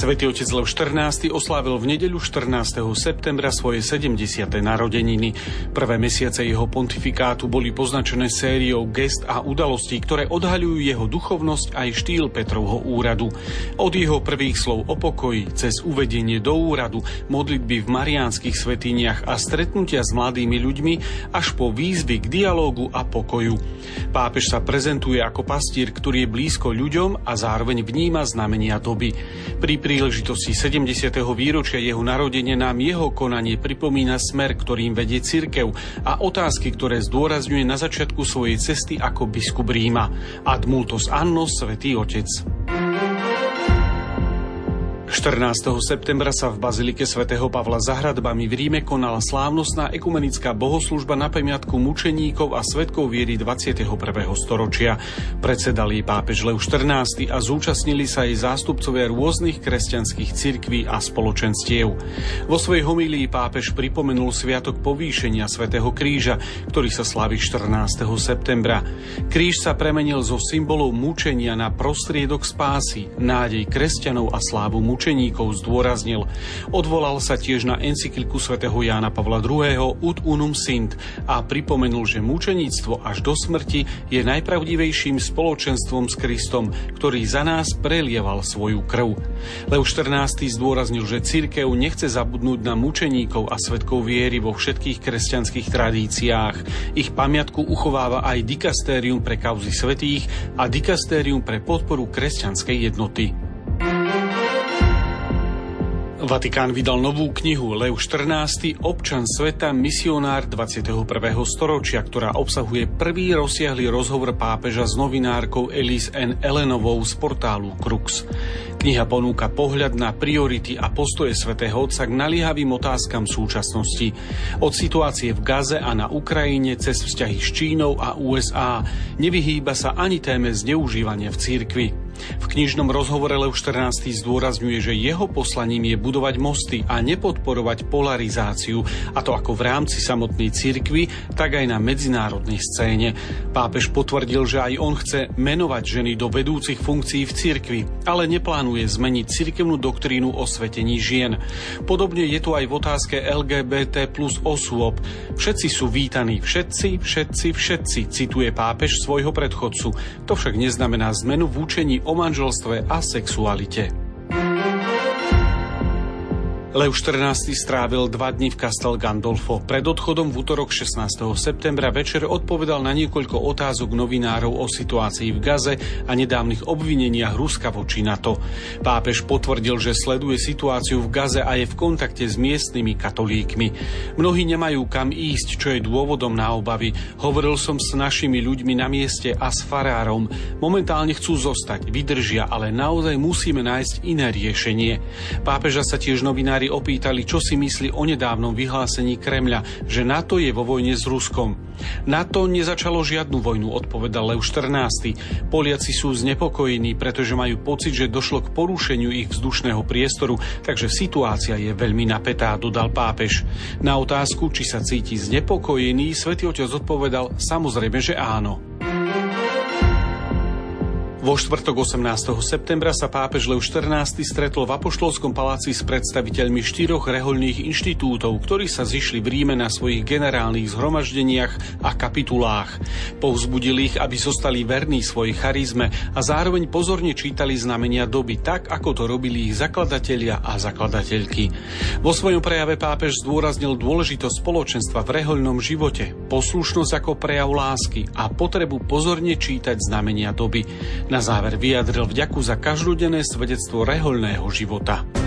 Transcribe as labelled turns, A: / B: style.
A: Svätý otec Lev XIV oslávil v nedeľu 14. septembra svoje 70. narodeniny. Prvé mesiace jeho pontifikátu boli poznačené sériou gest a udalostí, ktoré odhaľujú jeho duchovnosť aj štýl Petrovho úradu. Od jeho prvých slov o pokoji, cez uvedenie do úradu, modlitby v mariánskych svätyniach a stretnutia s mladými ľuďmi, až po výzvy k dialógu a pokoju. Pápež sa prezentuje ako pastier, ktorý je blízko ľuďom a zároveň vníma znamenia doby. Pri príležitosti 70. výročia jeho narodenia nám jeho konanie pripomína smer, ktorým vedie cirkev, a otázky, ktoré zdôrazňuje na začiatku svojej cesty ako biskup Ríma. Ad multos annos, Svätý otec. 14. septembra sa v bazilike svätého Pavla za hradbami v Ríme konala slávnostná ekumenická bohoslužba na pamiatku mučeníkov a svedkov viery 21. storočia. Predsedal jej pápež Lev XIV a zúčastnili sa jej zástupcovia rôznych kresťanských cirkví a spoločenstiev. Vo svojej homílii pápež pripomenul sviatok povýšenia svätého kríža, ktorý sa slávi 14. septembra. Kríž sa premenil zo symbolov mučenia na prostriedok spásy, nádej kresťanov a slávu mučeníkov zdôraznil. Odvolal sa tiež na encykliku svätého Jána Pavla II. Ut unum sint a pripomenul, že mučeníctvo až do smrti je najpravdivejším spoločenstvom s Kristom, ktorý za nás prelieval svoju krv. Lev XIV zdôraznil, že cirkev nechce zabudnúť na mučeníkov a svedkov viery vo všetkých kresťanských tradíciách. Ich pamiatku uchováva aj dikastérium pre kauzy svätých a dikastérium pre podporu kresťanskej jednoty. Vatikán vydal novú knihu Lev XIV, občan sveta, misionár 21. storočia, ktorá obsahuje prvý rozsiahly rozhovor pápeža s novinárkou Elise N. Ellenovou z portálu Crux. Kniha ponúka pohľad na priority a postoje svätého Otca k naliehavým otázkam súčasnosti. Od situácie v Gaze a na Ukrajine cez vzťahy s Čínou a USA nevyhýba sa ani téme zneužívania v cirkvi. V knižnom rozhovore Lev XIV zdôrazňuje, že jeho poslaním je budovať mosty a nepodporovať polarizáciu, a to ako v rámci samotnej cirkvi, tak aj na medzinárodnej scéne. Pápež potvrdil, že aj on chce menovať ženy do vedúcich funkcií v cirkvi, ale neplánuje zmeniť cirkevnú doktrínu o svetení žien. Podobne je to aj v otázke LGBT plus osôb. Všetci sú vítaní, všetci, cituje pápež svojho predchodcu. To však neznamená zmenu v učení o manželstve a sexualite. Lev XIV strávil 2 dni v Castel Gandolfo. Pred odchodom v utorok 16. septembra večer odpovedal na niekoľko otázok novinárov o situácii v Gaze a nedávnych obvineniach Ruska voči NATO. Pápež potvrdil, že sleduje situáciu v Gaze a je v kontakte s miestnymi katolíkmi. Mnohí nemajú kam ísť, čo je dôvodom na obavy. Hovoril som s našimi ľuďmi na mieste a s farárom. Momentálne chcú zostať, vydržia, ale naozaj musíme nájsť iné riešenie. Pápeža sa tiež novinári opýtali, čo si myslí o nedávnom vyhlásení Kremľa, že NATO je vo vojne s Ruskom. NATO nezačalo žiadnu vojnu, odpovedal Lev XIV. Poliaci sú znepokojení, pretože majú pocit, že došlo k porušeniu ich vzdušného priestoru, takže situácia je veľmi napätá, dodal pápež. Na otázku, či sa cíti znepokojený, Svätý Otec odpovedal, samozrejme, že áno. Vo štvrtok 18. septembra sa pápež Lev XIV stretol v Apoštolskom paláci s predstaviteľmi 4 rehoľných inštitútov, ktorí sa zišli v Ríme na svojich generálnych zhromaždeniach a kapitulách. Povzbudili ich, aby zostali verní svojej charizme a zároveň pozorne čítali znamenia doby, tak ako to robili ich zakladatelia a zakladateľky. Vo svojom prejave pápež zdôraznil dôležitosť spoločenstva v rehoľnom živote, poslušnosť ako prejav lásky a potrebu pozorne čítať znamenia doby. Na záver vyjadril vďaku za každodenné svedectvo rehoľného života.